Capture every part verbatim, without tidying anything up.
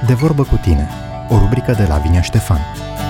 De vorbă cu tine, o rubrică de Lavinia Ștefan.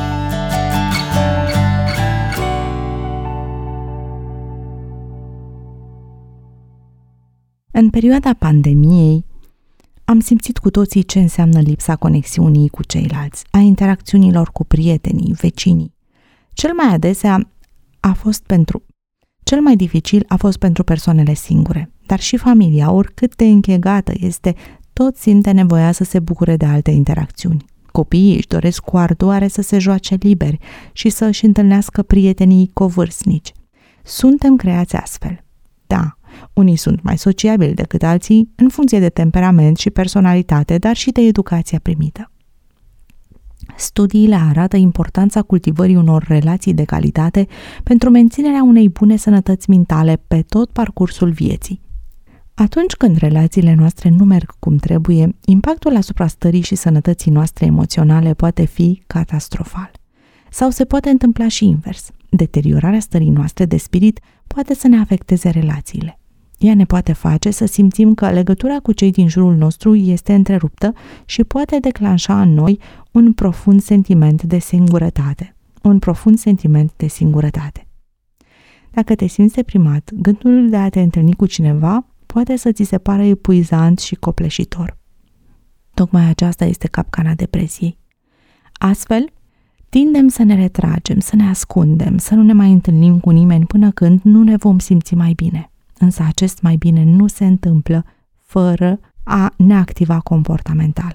În perioada pandemiei, am simțit cu toții ce înseamnă lipsa conexiunii cu ceilalți, a interacțiunilor cu prietenii, vecinii. Cel mai adesea a fost pentru... Cel mai dificil a fost pentru persoanele singure, dar și familia, oricât de închegată este, tot simte nevoia să se bucure de alte interacțiuni. Copiii își doresc cu ardoare să se joace liberi și să își întâlnească prietenii covârstnici. Suntem creați astfel. Da, unii sunt mai sociabili decât alții în funcție de temperament și personalitate, dar și de educația primită. Studiile arată importanța cultivării unor relații de calitate pentru menținerea unei bune sănătăți mentale pe tot parcursul vieții. Atunci când relațiile noastre nu merg cum trebuie, impactul asupra stării și sănătății noastre emoționale poate fi catastrofal. Sau se poate întâmpla și invers. Deteriorarea stării noastre de spirit poate să ne afecteze relațiile. Ea ne poate face să simțim că legătura cu cei din jurul nostru este întreruptă și poate declanșa în noi un profund sentiment de singurătate. Un profund sentiment de singurătate. Dacă te simți deprimat, gândul de a te întâlni cu cineva poate să ți se pară epuizant și copleșitor. Tocmai aceasta este capcana depresiei. Astfel, tindem să ne retragem, să ne ascundem, să nu ne mai întâlnim cu nimeni până când nu ne vom simți mai bine. Însă acest mai bine nu se întâmplă fără a ne activa comportamental.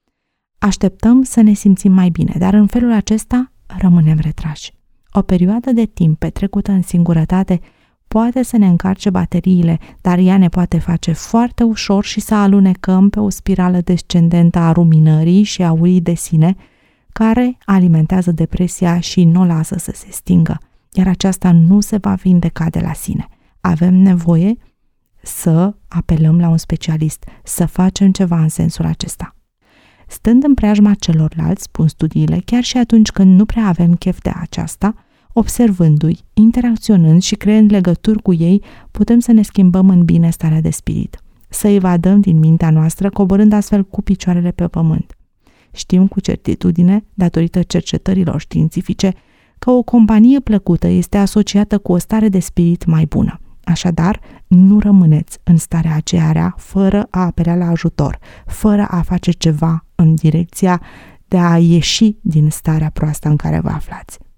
Așteptăm să ne simțim mai bine, dar în felul acesta rămânem retrași. O perioadă de timp petrecută în singurătate poate să ne încarce bateriile, dar ea ne poate face foarte ușor și să alunecăm pe o spirală descendentă a ruminării și a urii de sine, care alimentează depresia și nu o lasă să se stingă, iar aceasta nu se va vindeca de la sine. Avem nevoie să apelăm la un specialist, să facem ceva în sensul acesta. Stând în preajma celorlalți, spun studiile, chiar și atunci când nu prea avem chef de aceasta, observându-i, interacționând și creând legături cu ei, putem să ne schimbăm în bine starea de spirit, să evadăm din mintea noastră, coborând astfel cu picioarele pe pământ. Știm cu certitudine, datorită cercetărilor științifice, că o companie plăcută este asociată cu o stare de spirit mai bună. Așadar, nu rămâneți în starea aceea rea fără a apela la ajutor, fără a face ceva în direcția de a ieși din starea proastă în care vă aflați.